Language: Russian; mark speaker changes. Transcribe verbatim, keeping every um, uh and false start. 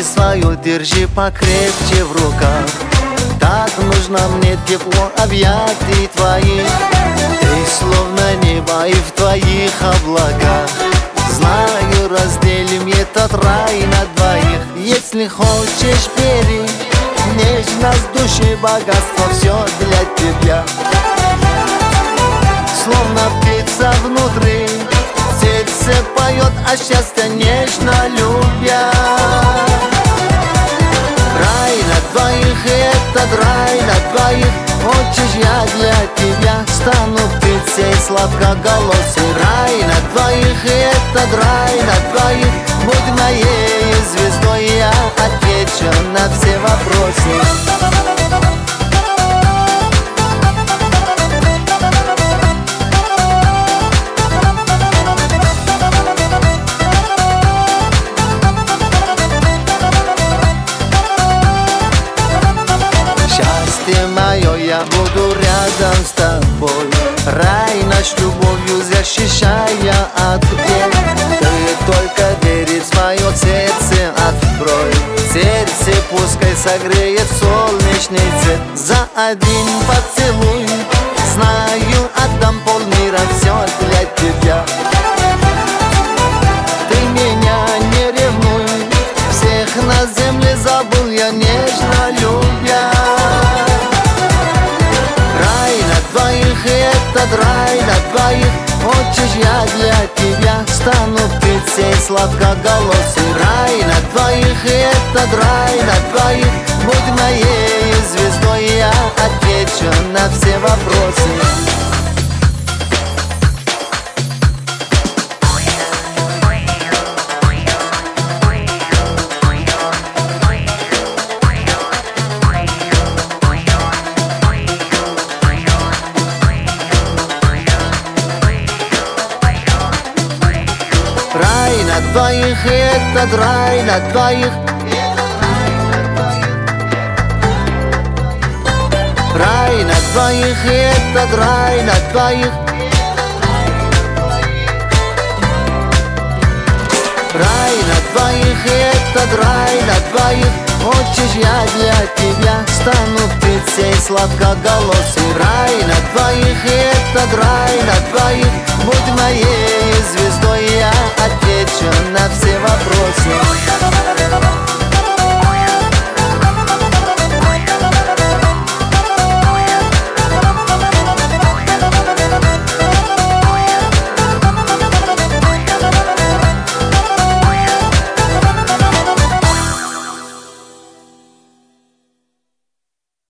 Speaker 1: свою держи покрепче в руках. Так нужно мне тепло объятий твоих. Ты словно небо и в твоих облаках. Знаю, разделим этот рай на двоих. Если хочешь, бери нежность души, богатство, все для тебя. Словно птица внутри, сердце поет, а счастье нежно любя. Рай на двоих, этот рай на двоих. Хочешь, я для тебя стану птицей сладкоголосой. Рай на двоих, этот рай на двоих. Будь моей звездой, я отвечу на все вопросы. Счастье мое, я буду рядом с тобой. Рай наш любовью защищая от бед. Ты только верить в свое сердце открой. Сердце пускай согреет солнечный цвет. За один поцелуй, знаю, отдам полмира, все для тебя. Ты меня не ревнуй, всех на земле забыл я, нежно любя. Этот рай на двоих. Хочешь, я для тебя стану птицей сладкоголосой. Рай на двоих, этот рай на двоих. Будь моей звездой, я отвечу на все вопросы. Рай на двоих, этот рай на двоих. Рай на двоих, этот рай на двоих. Рай на двоих, этот рай на двоих. Хочешь, я для тебя стану птицей сладкоголосой. Рай на двоих, этот рай на двоих.